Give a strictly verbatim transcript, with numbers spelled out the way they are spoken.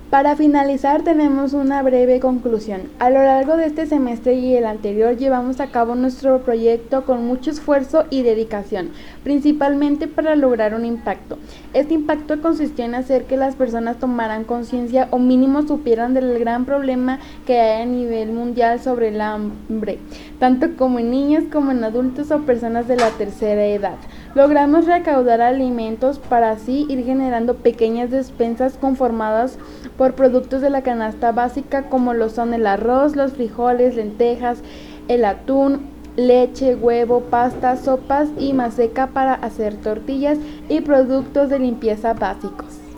Para finalizar, tenemos una breve conclusión. A lo largo de este semestre y el anterior llevamos a cabo nuestro proyecto con mucho esfuerzo y dedicación, principalmente para lograr un impacto. Este impacto consistió en hacer que las personas tomaran conciencia o mínimo supieran del gran problema que hay a nivel mundial sobre el hambre, tanto como en niños como en adultos o personas de la tercera edad. Logramos recaudar alimentos para así ir generando pequeñas despensas conformadas por productos de la canasta básica como lo son el arroz, los frijoles, lentejas, el atún, leche, huevo, pasta, sopas y maseca para hacer tortillas y productos de limpieza básicos.